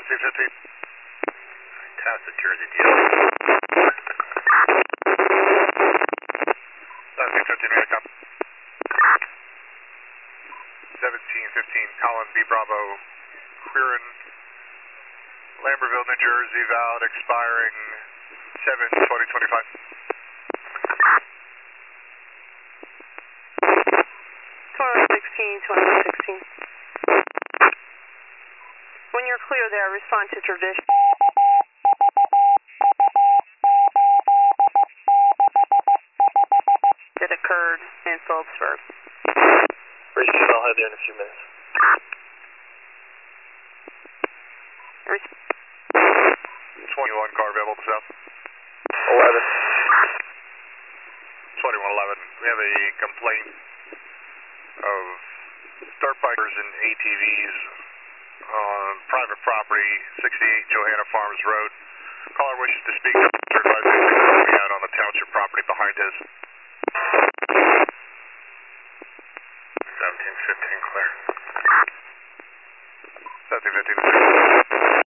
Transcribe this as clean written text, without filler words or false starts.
1715. Tacit Jersey deal. 1715, ready to come. 1715, Colin B. Bravo, Quirin, Lambertville, New Jersey, valid expiring 7/20/25. When you're clear there, respond to Trevish. That occurred in Phillipsburg. Receive, I'll have you in a few minutes. 21 car available to south. 11. 2111. We have a complaint of dirt bikers and ATVs on private property, 68 Johanna Farms Road. Caller wishes to speak to the advisor we had on the township property behind his. 1715 clear. 1715.